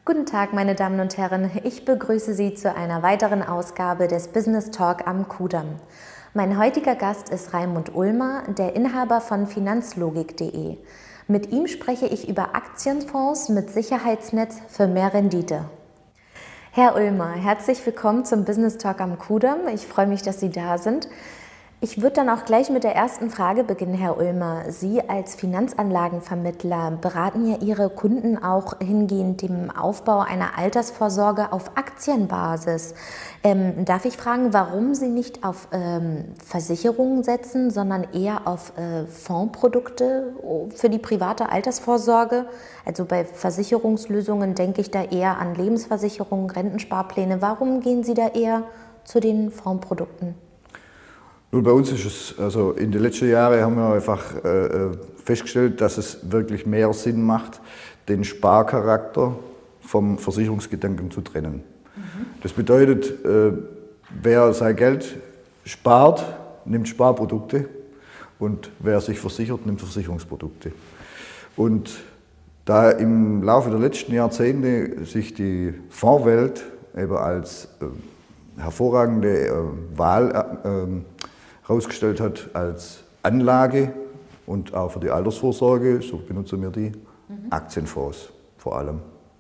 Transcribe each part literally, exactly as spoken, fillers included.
Guten Tag, meine Damen und Herren. Ich begrüße Sie zu einer weiteren Ausgabe des Business Talk am Kudamm. Mein heutiger Gast ist Raimund Ulmer, der Inhaber von Finanzlogik punkt de. Mit ihm spreche ich über Aktienfonds mit Sicherheitsnetz für mehr Rendite. Herr Ulmer, herzlich willkommen zum Business Talk am Kudamm. Ich freue mich, dass Sie da sind. Ich würde dann auch gleich mit der ersten Frage beginnen, Herr Ulmer. Sie als Finanzanlagenvermittler beraten ja Ihre Kunden auch hingehend dem Aufbau einer Altersvorsorge auf Aktienbasis. Ähm, darf ich fragen, warum Sie nicht auf ähm, Versicherungen setzen, sondern eher auf äh, Fondsprodukte für die private Altersvorsorge? Also bei Versicherungslösungen denke ich da eher an Lebensversicherungen, Rentensparpläne. Warum gehen Sie da eher zu den Fondsprodukten? Nun, bei uns ist es, also in den letzten Jahren haben wir einfach äh, festgestellt, dass es wirklich mehr Sinn macht, den Sparcharakter vom Versicherungsgedanken zu trennen. Mhm. Das bedeutet, äh, wer sein Geld spart, nimmt Sparprodukte und wer sich versichert, nimmt Versicherungsprodukte. Und da im Laufe der letzten Jahrzehnte sich die Fondswelt eben als äh, hervorragende äh, Wahl äh, herausgestellt hat als Anlage und auch für die Altersvorsorge, so benutzen wir die, mhm. Aktienfonds vor allem.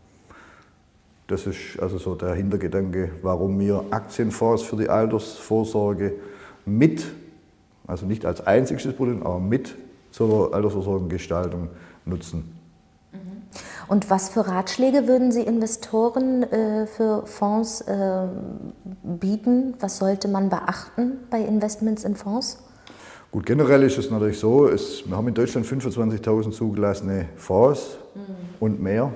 Das ist also so der Hintergedanke, warum wir Aktienfonds für die Altersvorsorge mit, also nicht als einziges Produkt, aber mit zur Altersvorsorgengestaltung nutzen. Und was für Ratschläge würden Sie Investoren äh, für Fonds äh, bieten? Was sollte man beachten bei Investments in Fonds? Gut, generell ist es natürlich so, es, wir haben in Deutschland fünfundzwanzigtausend zugelassene Fonds mhm. und mehr.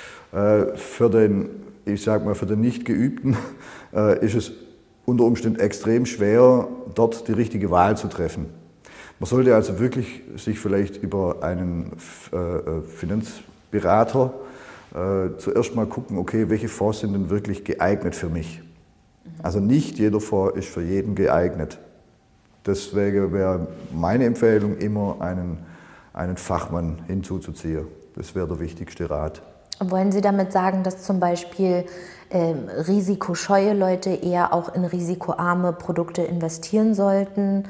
Äh, für den, ich sag mal, für den Nicht-Geübten äh, ist es unter Umständen extrem schwer, dort die richtige Wahl zu treffen. Man sollte also wirklich sich vielleicht über einen äh, Finanz Berater äh, zuerst mal gucken, okay, welche Fonds sind denn wirklich geeignet für mich? Also nicht jeder Fonds ist für jeden geeignet. Deswegen wäre meine Empfehlung immer, einen, einen Fachmann hinzuzuziehen. Das wäre der wichtigste Rat. Wollen Sie damit sagen, dass zum Beispiel äh, risikoscheue Leute eher auch in risikoarme Produkte investieren sollten?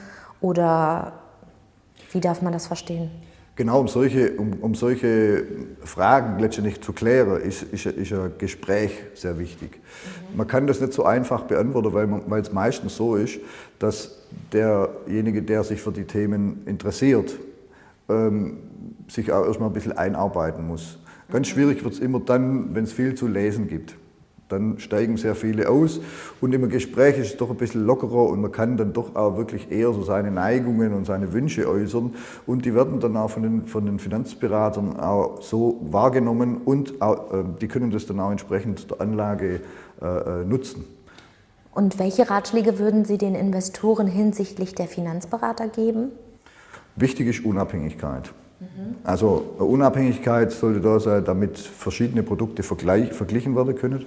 Oder wie darf man das verstehen? Genau, um solche, um, um solche Fragen letztendlich zu klären, ist, ist, ist ein Gespräch sehr wichtig. Mhm. Man kann das nicht so einfach beantworten, weil, man, weil es meistens so ist, dass derjenige, der sich für die Themen interessiert, ähm, sich auch erstmal ein bisschen einarbeiten muss. Ganz mhm. schwierig wird es immer dann, wenn es viel zu lesen gibt. Dann steigen sehr viele aus und im Gespräch ist es doch ein bisschen lockerer und man kann dann doch auch wirklich eher so seine Neigungen und seine Wünsche äußern und die werden dann auch von den, von den Finanzberatern auch so wahrgenommen und auch, äh, die können das dann auch entsprechend der Anlage äh, nutzen. Und welche Ratschläge würden Sie den Investoren hinsichtlich der Finanzberater geben? Wichtig ist Unabhängigkeit. Also Unabhängigkeit sollte da sein, damit verschiedene Produkte vergleich, verglichen werden können.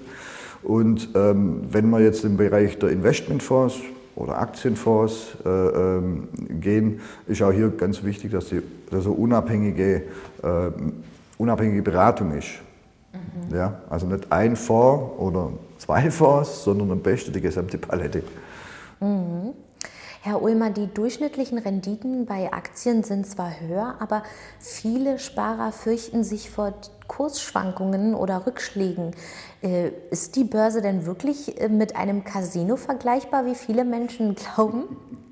Und ähm, wenn wir jetzt im Bereich der Investmentfonds oder Aktienfonds äh, ähm, gehen, ist auch hier ganz wichtig, dass die dass eine unabhängige, äh, unabhängige Beratung ist. Mhm. Ja, also nicht ein Fonds oder zwei Fonds, sondern am besten die gesamte Palette. Mhm. Herr Ulmer, die durchschnittlichen Renditen bei Aktien sind zwar höher, aber viele Sparer fürchten sich vor Kursschwankungen oder Rückschlägen. Ist die Börse denn wirklich mit einem Casino vergleichbar, wie viele Menschen glauben?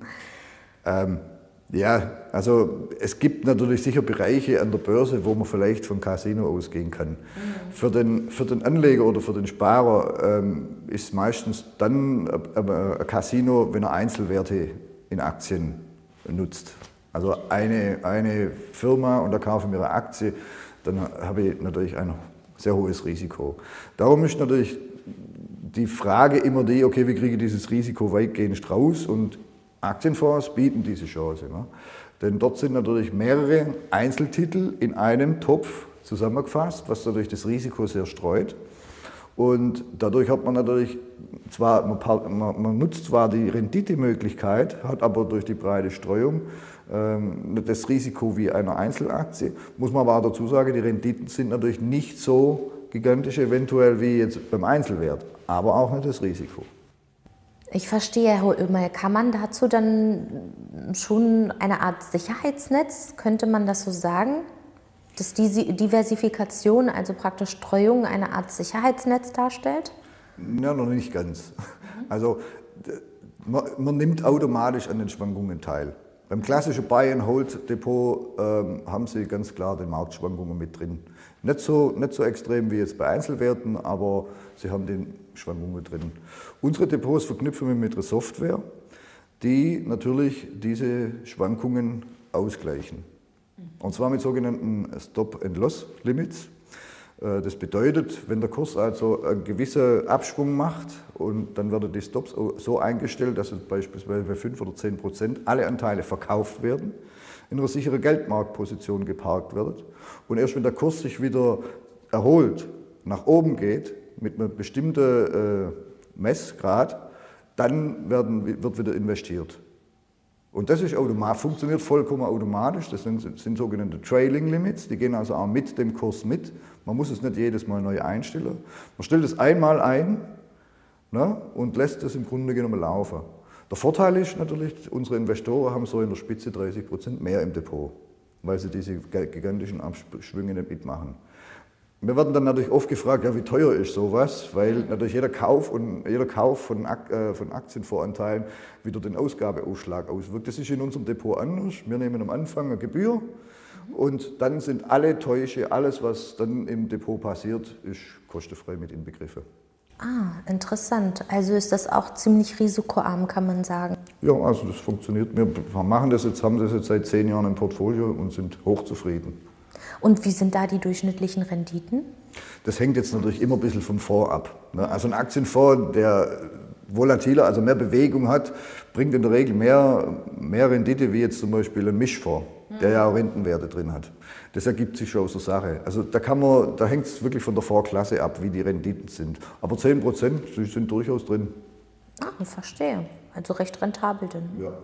Ähm, ja, also es gibt natürlich sicher Bereiche an der Börse, wo man vielleicht vom Casino ausgehen kann. Mhm. Für den, für den Anleger oder für den Sparer ähm, ist meistens dann ein Casino, wenn er Einzelwerte in Aktien nutzt. Also eine, eine Firma und da kaufe ich mir eine Aktie, dann habe ich natürlich ein sehr hohes Risiko. Darum ist natürlich die Frage immer die, okay, wie kriege ich dieses Risiko weitgehend raus? Und Aktienfonds bieten diese Chance. Ne? Denn dort sind natürlich mehrere Einzeltitel in einem Topf zusammengefasst, was natürlich das Risiko sehr streut. Und dadurch hat man natürlich zwar, man, man nutzt zwar die Renditemöglichkeit, hat aber durch die breite Streuung ähm, das Risiko wie einer Einzelaktie. Muss man aber auch dazu sagen, die Renditen sind natürlich nicht so gigantische eventuell wie jetzt beim Einzelwert, aber auch nicht das Risiko. Ich verstehe, Herr Oehlmeier, kann man dazu dann schon eine Art Sicherheitsnetz, könnte man das so sagen? Dass diese Diversifikation, also praktisch Streuung, eine Art Sicherheitsnetz darstellt? Ja, noch nicht ganz. Also man, man nimmt automatisch an den Schwankungen teil. Beim klassischen Buy-and-Hold-Depot ähm, haben Sie ganz klar die Marktschwankungen mit drin. Nicht so, nicht so extrem wie jetzt bei Einzelwerten, aber Sie haben die Schwankungen drin. Unsere Depots verknüpfen wir mit einer Software, die natürlich diese Schwankungen ausgleichen. Und zwar mit sogenannten Stop-and-Loss-Limits. Das bedeutet, wenn der Kurs also einen gewissen Abschwung macht und dann werden die Stops so eingestellt, dass beispielsweise bei fünf oder zehn Prozent alle Anteile verkauft werden, in einer sicheren Geldmarktposition geparkt wird und erst wenn der Kurs sich wieder erholt, nach oben geht, mit einem bestimmten äh, Messgrad, dann werden, wird wieder investiert. Und das ist automatisch, funktioniert vollkommen automatisch. Das sind, sind sogenannte Trailing Limits, die gehen also auch mit dem Kurs mit. Man muss es nicht jedes Mal neu einstellen. Man stellt es einmal ein, ne, und lässt es im Grunde genommen laufen. Der Vorteil ist natürlich, unsere Investoren haben so in der Spitze dreißig Prozent mehr im Depot, weil sie diese gigantischen Abschwünge nicht mitmachen. Wir werden dann natürlich oft gefragt, ja, wie teuer ist sowas, weil natürlich jeder Kauf, und, jeder Kauf von, äh, von Aktienvoranteilen wieder den Ausgabeausschlag auswirkt. Das ist in unserem Depot anders. Wir nehmen am Anfang eine Gebühr und dann sind alle Täusche, alles was dann im Depot passiert, ist kostenfrei mit inbegriffen. Ah, interessant. Also ist das auch ziemlich risikoarm, kann man sagen. Ja, also das funktioniert. Wir machen das jetzt, haben das jetzt seit zehn Jahren im Portfolio und sind hochzufrieden. Und wie sind da die durchschnittlichen Renditen? Das hängt jetzt natürlich immer ein bisschen vom Fonds ab. Also ein Aktienfonds, der volatiler, also mehr Bewegung hat, bringt in der Regel mehr, mehr Rendite wie jetzt zum Beispiel ein Mischfonds, der ja auch Rentenwerte drin hat. Das ergibt sich schon aus der Sache. Also da, kann man, da hängt es wirklich von der Fondsklasse ab, wie die Renditen sind. Aber zehn Prozent sind durchaus drin. Ah, ich verstehe. Also recht rentabel dann. Ja.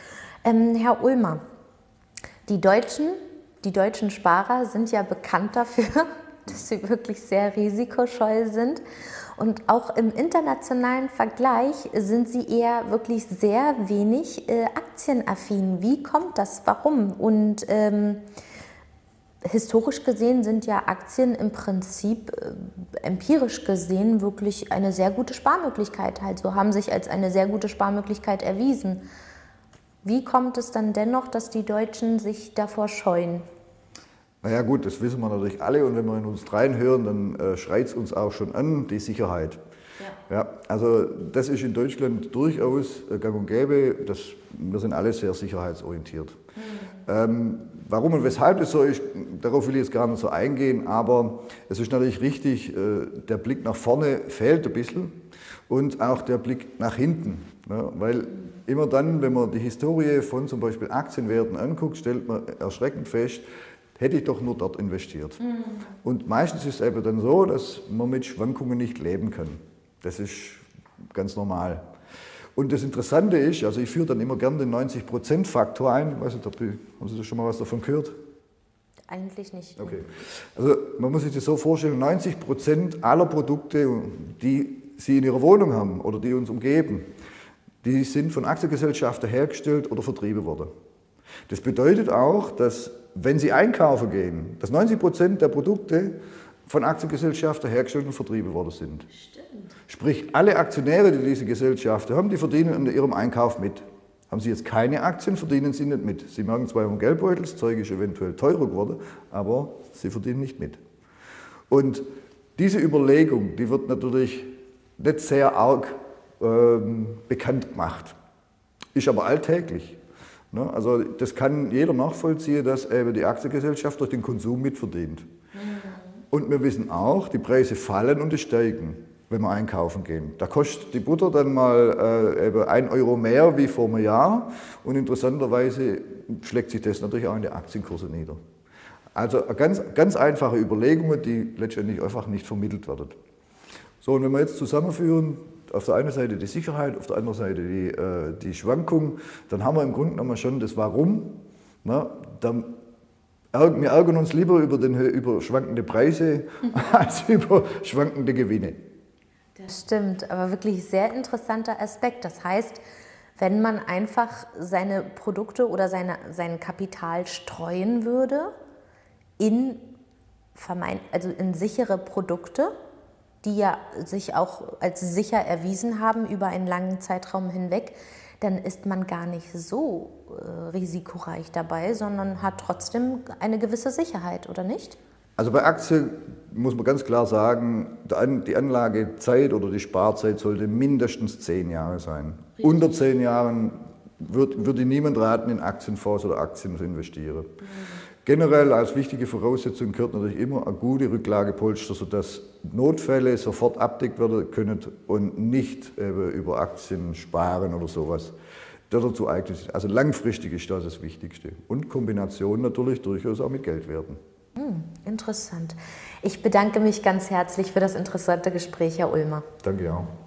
Ähm, Herr Ulmer, die Deutschen Die deutschen Sparer sind ja bekannt dafür, dass sie wirklich sehr risikoscheu sind. Und auch im internationalen Vergleich sind sie eher wirklich sehr wenig äh, aktienaffin. Wie kommt das? Warum? Und ähm, historisch gesehen sind ja Aktien im Prinzip äh, empirisch gesehen wirklich eine sehr gute Sparmöglichkeit. Also haben sich als eine sehr gute Sparmöglichkeit erwiesen. Wie kommt es dann dennoch, dass die Deutschen sich davor scheuen? Naja gut, das wissen wir natürlich alle und wenn wir in uns reinhören, dann äh, schreit es uns auch schon an, die Sicherheit. Ja. Ja, also das ist in Deutschland durchaus äh, gang und gäbe, das, wir sind alle sehr sicherheitsorientiert. Mhm. Ähm, warum und weshalb das so ist, darauf will ich jetzt gar nicht so eingehen, aber es ist natürlich richtig, äh, der Blick nach vorne fehlt ein bisschen und auch der Blick nach hinten, ne? Weil immer dann, wenn man die Historie von zum Beispiel Aktienwerten anguckt, stellt man erschreckend fest, hätte ich doch nur dort investiert. Mhm. Und meistens ist es eben dann so, dass man mit Schwankungen nicht leben kann. Das ist ganz normal. Und das Interessante ist, also ich führe dann immer gerne den neunzig Prozent Faktor ein. Ich weiß nicht, ob die, haben Sie schon mal was davon gehört? Eigentlich nicht. Okay. Also man muss sich das so vorstellen, neunzig Prozent aller Produkte, die Sie in Ihrer Wohnung haben oder die uns umgeben, die sind von Aktiengesellschaften hergestellt oder vertrieben worden. Das bedeutet auch, dass wenn Sie einkaufen gehen, dass neunzig Prozent der Produkte von Aktiengesellschaften hergestellt und vertrieben worden sind. Stimmt. Sprich, alle Aktionäre, die diese Gesellschaften haben, die verdienen an ihrem Einkauf mit. Haben Sie jetzt keine Aktien, verdienen Sie nicht mit. Sie merken zwar im Geldbeutel, das Zeug ist eventuell teurer geworden, aber Sie verdienen nicht mit. Und diese Überlegung, die wird natürlich nicht sehr arg ähm, bekannt gemacht, ist aber alltäglich. Also das kann jeder nachvollziehen, dass eben die Aktiengesellschaft durch den Konsum mitverdient. Mhm. Und wir wissen auch, die Preise fallen und die steigen, wenn wir einkaufen gehen. Da kostet die Butter dann mal äh, eben ein Euro mehr wie vor einem Jahr und interessanterweise schlägt sich das natürlich auch in die Aktienkurse nieder. Also ganz, ganz einfache Überlegungen, die letztendlich einfach nicht vermittelt werden. So, und wenn wir jetzt zusammenführen, auf der einen Seite die Sicherheit, auf der anderen Seite die, äh, die Schwankung, dann haben wir im Grunde genommen schon das Warum. Ne? Der Wir ärgern uns lieber über, den, über schwankende Preise als über schwankende Gewinne. Das stimmt, aber wirklich sehr interessanter Aspekt. Das heißt, wenn man einfach seine Produkte oder seine, sein Kapital streuen würde in, vermeint, also in sichere Produkte, die ja sich auch als sicher erwiesen haben über einen langen Zeitraum hinweg, dann ist man gar nicht so äh, risikoreich dabei, sondern hat trotzdem eine gewisse Sicherheit, oder nicht? Also bei Aktien muss man ganz klar sagen, die Anlagezeit oder die Sparzeit sollte mindestens zehn Jahre sein. Richtig. Unter zehn Jahren würde, würde niemand raten, in Aktienfonds oder Aktien zu investieren. Mhm. Generell als wichtige Voraussetzung gehört natürlich immer eine gute Rücklagepolster, sodass Notfälle sofort abdeckt werden können und nicht eben über Aktien sparen oder sowas. Dazu eignet sich. Also langfristig ist das das Wichtigste. Und Kombination natürlich durchaus auch mit Geldwerten. Hm, interessant. Ich bedanke mich ganz herzlich für das interessante Gespräch, Herr Ulmer. Danke auch.